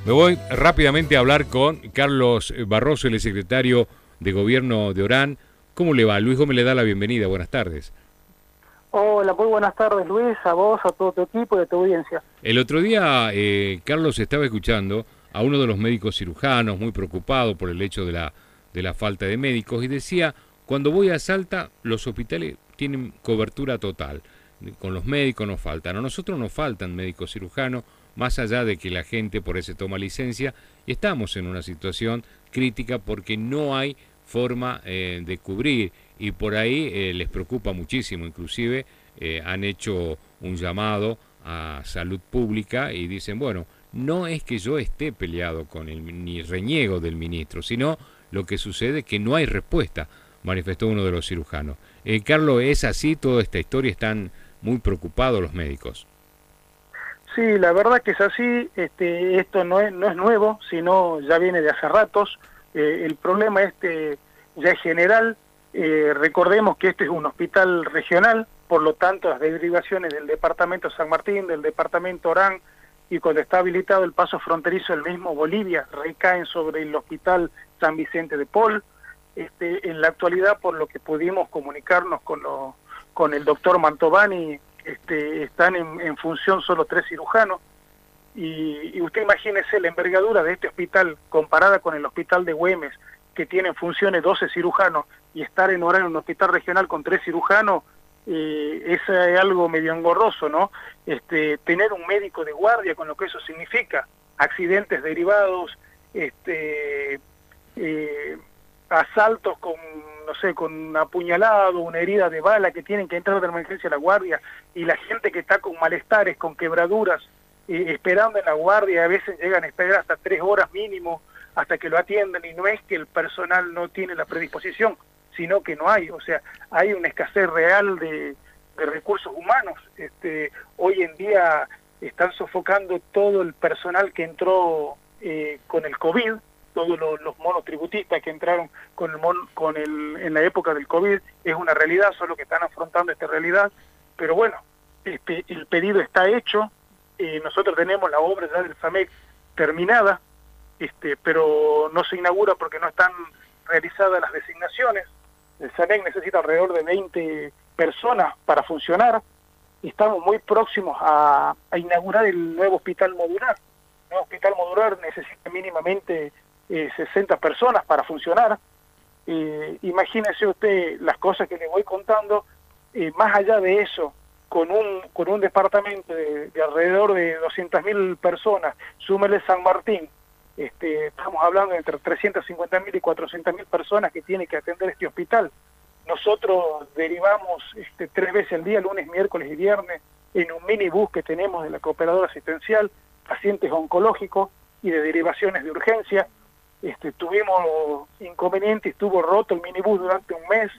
Me voy rápidamente a hablar con Carlos Barroso, el secretario de Gobierno de Orán. ¿Cómo le va? Luis Gómez le da la bienvenida. Buenas tardes. Hola, muy buenas tardes Luis, a vos, a todo tu equipo y a tu audiencia. El otro día, Carlos estaba escuchando a uno de los médicos cirujanos muy preocupado por el hecho de la falta de médicos y decía, cuando voy a Salta, los hospitales tienen cobertura total. Con los médicos nos faltan. A nosotros nos faltan médicos cirujanos, más allá de que la gente por eso toma licencia, y estamos en una situación crítica porque no hay forma de cubrir y por ahí les preocupa muchísimo, inclusive han hecho un llamado a salud pública y dicen, bueno, no es que yo esté peleado con el ni reniego del ministro, sino lo que sucede es que no hay respuesta, manifestó uno de los cirujanos. Carlos, ¿es así toda esta historia? ¿Están muy preocupados los médicos? Sí, la verdad que es así, esto no es nuevo, sino ya viene de hace ratos. El problema ya es general. Recordemos que este es un hospital regional, por lo tanto las derivaciones del departamento San Martín, del departamento Orán, y cuando está habilitado el paso fronterizo del mismo Bolivia, recaen sobre el hospital San Vicente de Paul. En la actualidad, por lo que pudimos comunicarnos con el doctor Mantovani, están en función solo 3 cirujanos, y usted imagínese la envergadura de este hospital comparada con el hospital de Güemes, que tiene en funciones 12 cirujanos, y estar en Orán en un hospital regional con 3 cirujanos, es algo medio engorroso, ¿no? Tener un médico de guardia, con lo que eso significa, accidentes derivados, asaltos con, no sé, con un apuñalado, una herida de bala, que tienen que entrar de emergencia a la guardia, y la gente que está con malestares, con quebraduras, esperando en la guardia, a veces llegan a esperar hasta 3 horas mínimo, hasta que lo atiendan, y no es que el personal no tiene la predisposición, sino que no hay, o sea, hay una escasez real de recursos humanos. Hoy en día están sofocando todo el personal que entró con el COVID, todos los monotributistas que entraron en la época del COVID, es una realidad, solo que están afrontando esta realidad, pero bueno, el pedido está hecho, nosotros tenemos la obra ya del SAMEC terminada, pero no se inaugura porque no están realizadas las designaciones. El SAMEC necesita alrededor de 20 personas para funcionar, y estamos muy próximos a inaugurar el nuevo hospital modular. El nuevo hospital modular necesita mínimamente 60 personas para funcionar. Imagínese usted las cosas que le voy contando. Más allá de eso, con un departamento de alrededor de 200.000 personas, súmele San Martín, estamos hablando de entre 350.000 y 400.000 personas que tiene que atender este hospital. Nosotros derivamos 3 veces al día, lunes, miércoles y viernes, en un minibús que tenemos de la cooperadora asistencial, pacientes oncológicos y de derivaciones de urgencia. Tuvimos inconvenientes, estuvo roto el minibús durante un mes,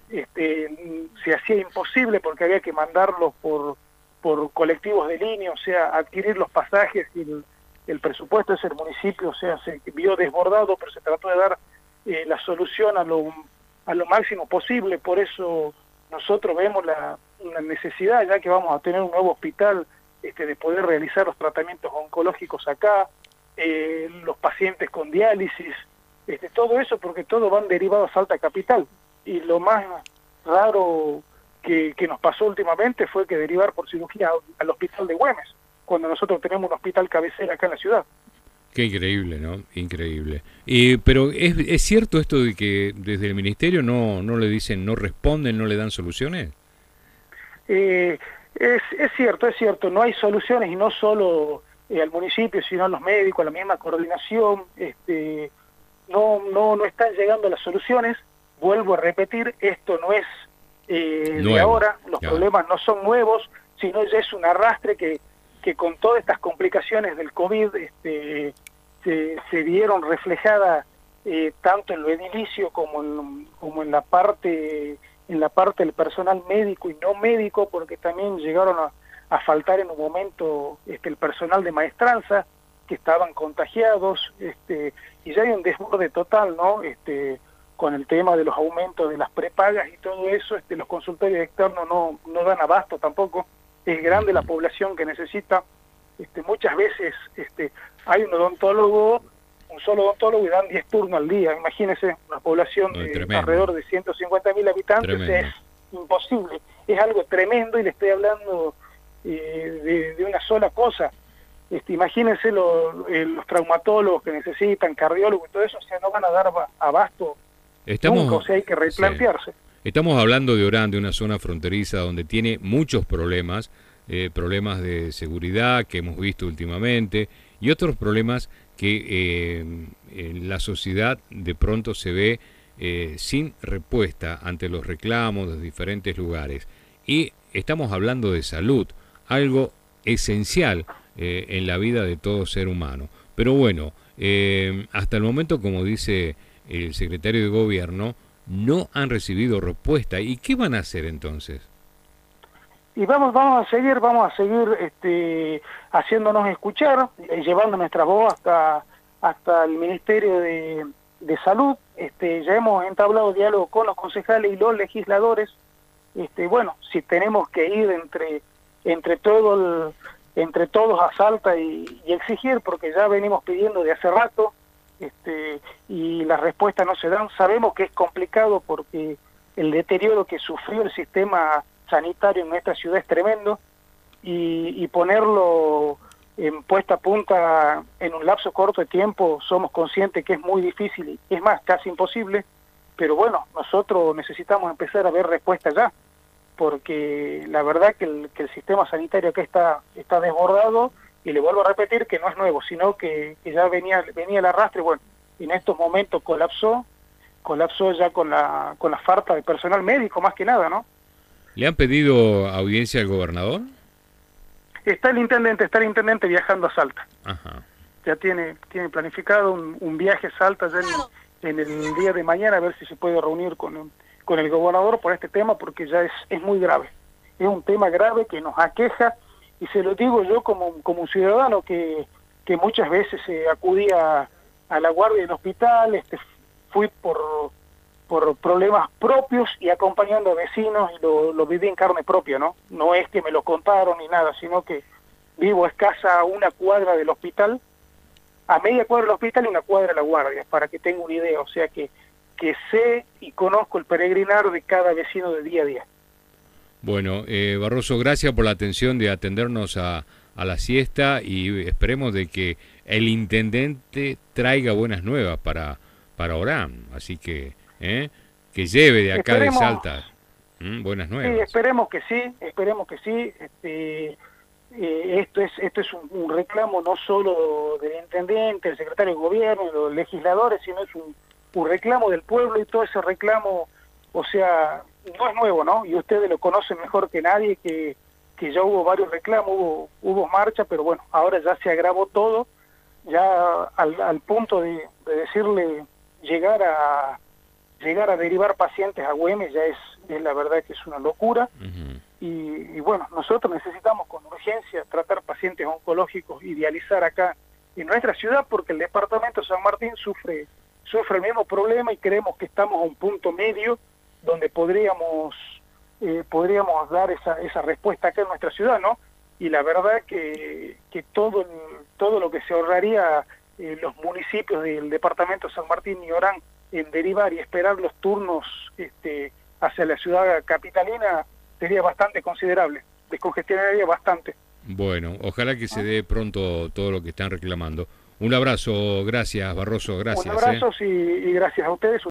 se hacía imposible porque había que mandarlos por colectivos de línea, o sea, adquirir los pasajes, y el presupuesto de ese municipio, o sea, se vio desbordado, pero se trató de dar la solución a lo máximo posible. Por eso nosotros vemos la necesidad, ya que vamos a tener un nuevo hospital, de poder realizar los tratamientos oncológicos acá, los pacientes con diálisis, todo eso, porque todo van derivados a Salta Capital. Y lo más raro que nos pasó últimamente fue que derivar por cirugía al hospital de Güemes, cuando nosotros tenemos un hospital cabecera acá en la ciudad. Qué increíble, ¿no? Increíble. Pero ¿es cierto esto de que desde el ministerio no le dicen, no responden, no le dan soluciones? Es cierto, no hay soluciones, y no solo al municipio, sino a los médicos, a la misma coordinación, no están llegando las soluciones. Vuelvo a repetir, esto no es de ahora, los problemas no son nuevos, sino ya es un arrastre que con todas estas complicaciones del COVID se vieron reflejadas tanto en lo edilicio como en la parte del personal médico y no médico, porque también llegaron a faltar en un momento el personal de maestranza, que estaban contagiados, y ya hay un desborde total, ¿no? Con el tema de los aumentos de las prepagas y todo eso, los consultorios externos no dan abasto tampoco. Es grande la población que necesita, muchas veces hay un odontólogo, un solo odontólogo, y dan 10 turnos al día. Imagínense, una población de alrededor de 150.000 habitantes, es imposible, es algo tremendo, y le estoy hablando de una sola cosa. Imagínense los traumatólogos que necesitan, cardiólogos y todo eso, o sea, no van a dar abasto nunca, o sea, hay que replantearse. Sí. Estamos hablando de Orán, de una zona fronteriza donde tiene muchos problemas, problemas de seguridad que hemos visto últimamente, y otros problemas que en la sociedad de pronto se ve sin respuesta ante los reclamos de diferentes lugares. Y estamos hablando de salud, algo esencial en la vida de todo ser humano. Pero bueno, hasta el momento, como dice el secretario de Gobierno, no han recibido respuesta. ¿Y qué van a hacer entonces? Y vamos a seguir haciéndonos escuchar, llevando nuestra voz hasta el Ministerio de Salud. Ya hemos entablado diálogo con los concejales y los legisladores. Bueno, si tenemos que ir entre todos a Salta y exigir, porque ya venimos pidiendo de hace rato, y las respuestas no se dan. Sabemos que es complicado porque el deterioro que sufrió el sistema sanitario en nuestra ciudad es tremendo, y ponerlo en puesta a punta en un lapso corto de tiempo, somos conscientes que es muy difícil, es más, casi imposible, pero bueno, nosotros necesitamos empezar a ver respuestas ya, porque la verdad que el sistema sanitario acá está desbordado, y le vuelvo a repetir que no es nuevo, sino que ya venía el arrastre. Bueno, y en estos momentos colapsó ya con la falta de personal médico, más que nada, ¿no? ¿Le han pedido audiencia al gobernador? Está el intendente viajando a Salta. Ajá. Ya tiene planificado un viaje a Salta ya en el día de mañana, a ver si se puede reunir con el gobernador por este tema, porque ya es muy grave. Es un tema grave que nos aqueja, y se lo digo yo como un ciudadano que muchas veces acudía a la guardia del hospital, fui por problemas propios y acompañando a vecinos, y lo viví en carne propia, ¿no? No es que me lo contaron ni nada, sino que vivo escasa a una cuadra del hospital, a media cuadra del hospital y una cuadra de la guardia, para que tenga una idea, o sea que sé y conozco el peregrinar de cada vecino de día a día. Bueno, Barroso, gracias por la atención de atendernos a la siesta, y esperemos de que el intendente traiga buenas nuevas para Orán, así que lleve de acá de Salta buenas nuevas. Sí, esperemos que sí. Esto es un reclamo no solo del intendente, el secretario de gobierno, los legisladores, sino es un reclamo del pueblo, y todo ese reclamo, o sea, no es nuevo, ¿no? Y ustedes lo conocen mejor que nadie, que ya hubo varios reclamos, hubo marcha, pero bueno, ahora ya se agravó todo, ya al punto de decirle llegar a derivar pacientes a Güemes, ya es la verdad que es una locura. Uh-huh. Y bueno, nosotros necesitamos con urgencia tratar pacientes oncológicos y dializar acá en nuestra ciudad, porque el departamento de San Martín sufre el mismo problema, y creemos que estamos a un punto medio donde podríamos dar esa respuesta acá en nuestra ciudad, ¿no? Y la verdad que todo lo que se ahorraría los municipios del departamento de San Martín y Orán en derivar y esperar los turnos hacia la ciudad capitalina sería bastante considerable, descongestionaría bastante. Bueno, ojalá que se dé pronto todo lo que están reclamando. Un abrazo, gracias Barroso, gracias. Un abrazo y gracias a ustedes.